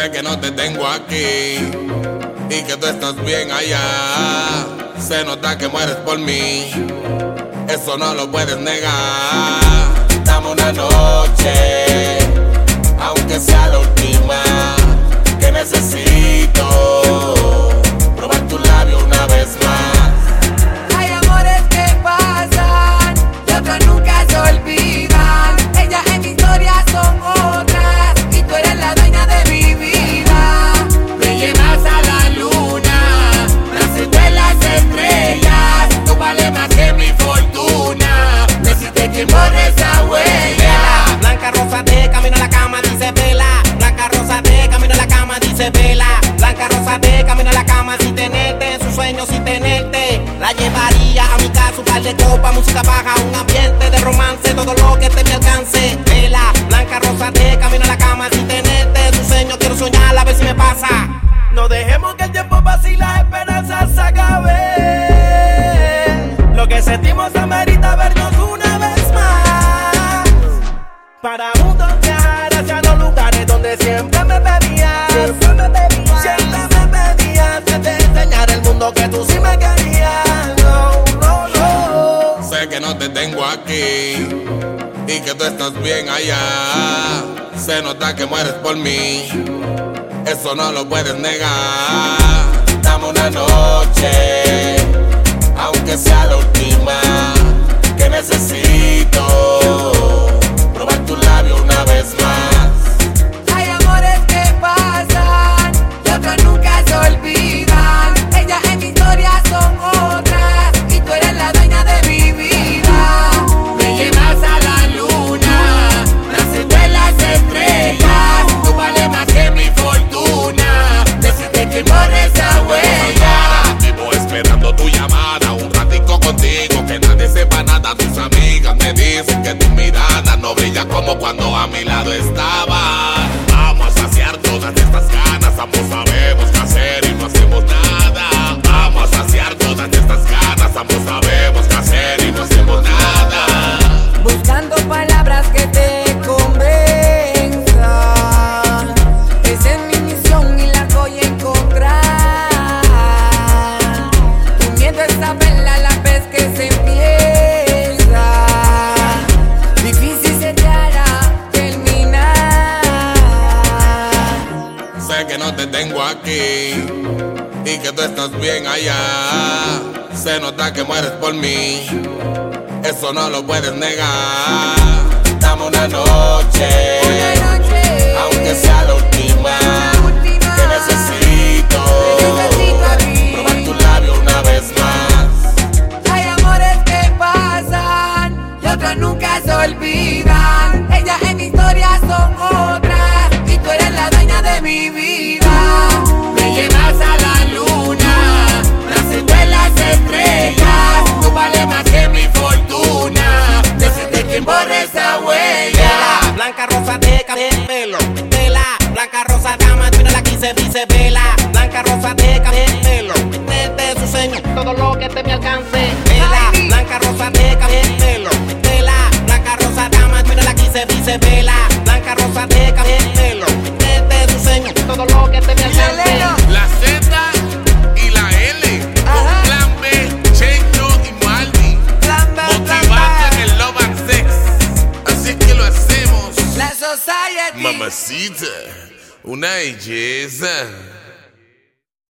Sé que no te tengo aquí y que tú estás bien allá. Se nota que mueres por mí, eso no lo puedes negar. Dame una noche, aunque sea la última, que necesito probar tu labio una vez más. Hay amores que pasan y otros nunca se olvidan. Ellas en mi historia son otras y tú eres la dueña de mi vida. Me llevas a la luna, naciste en las estrellas. Tú vales más que mi fortuna, necesité quien borre esa huella. Blanca rosa de camino a la cama, dice vela. Blanca rosa de camino a la cama, dice vela. Blanca rosa de camino a la cama, sin tenerte en sus sueños, sin tenerte. La llevaría a mi casa, un par de copas, música baja, un ambiente de romance, todo lo que esté a mi alcance. Vela, blanca rosa de camino a la cama, sin tenerte en sus sueños, quiero soñar a ver si me pasa. No dejemos que el tiempo pase y las esperanzas se acaben. Lo que sentimos amerita vernos una vez más, para juntos viajar hacia los lugares donde siempre me pedías. Siempre me pedías que te enseñara el mundo, que tú sí me querías. No, no, no. Sé que no te tengo aquí y que tú estás bien allá. Se nota que mueres por mí, eso no lo puedes negar. Dame una noche, aunque sea la última, que necesito probar tu labio una vez más. Hay amores que pasan y otros nunca se olvidan. Ellas en mi historia son otras y tú eres la dueña de mi vida. Me llevas a la luna, naciste en las estrellas. Tú vales más que mi fortuna, necesité que borre esa huella. Vivo esperando tu llamada, un ratico contigo, que nadie sepa nada. Tus amigas me dicen que tu mirada no brilla como cuando a mi lado estabas. Vamos a saciar todas estas ganas, ambos sabemos qué hacer y no hacemos nada. Vamos a saciar todas estas ganas, ambos sabemos qué hacer y no hacemos nada. Buscando palabras que te convenzan, esa es mi misión y la voy a encontrar. Tu miedo es saberla a la vez que se empieza. Difícil se te hará terminar. Sé que no te tengo aquí y que tú estás bien allá. Se nota que mueres por mí, eso no lo puedes negar. Dame una noche, aunque sea la última, que necesito probar tu labio una vez más. Hay amores que pasan y otros nunca se olvidan. Ellas en mi historia son otras y tú eres la dueña de mi vida. Me llevas a la luna, naciste en las estrellas. Tú vales más que mi fortuna, necesité quien borre esa huella. Blanca rosa de pelo, vela. Blanca rosa de cama, mira la quise, dice vela. Blanca rosa de pelo, desde su sueño, todo lo que esté a mi alcance. Vela, blanca rosa de pelo, vela. Blanca rosa de cama, mira la quise, dice vela. Blanca rosa de pelo, desde su sueño, todo lo que esté a mi alcance. La Z y la L, con Plan B, Checho y Maldi, motivando en el Love and Sex. Así que lo hacemos. La Society. Mamacita, una belleza.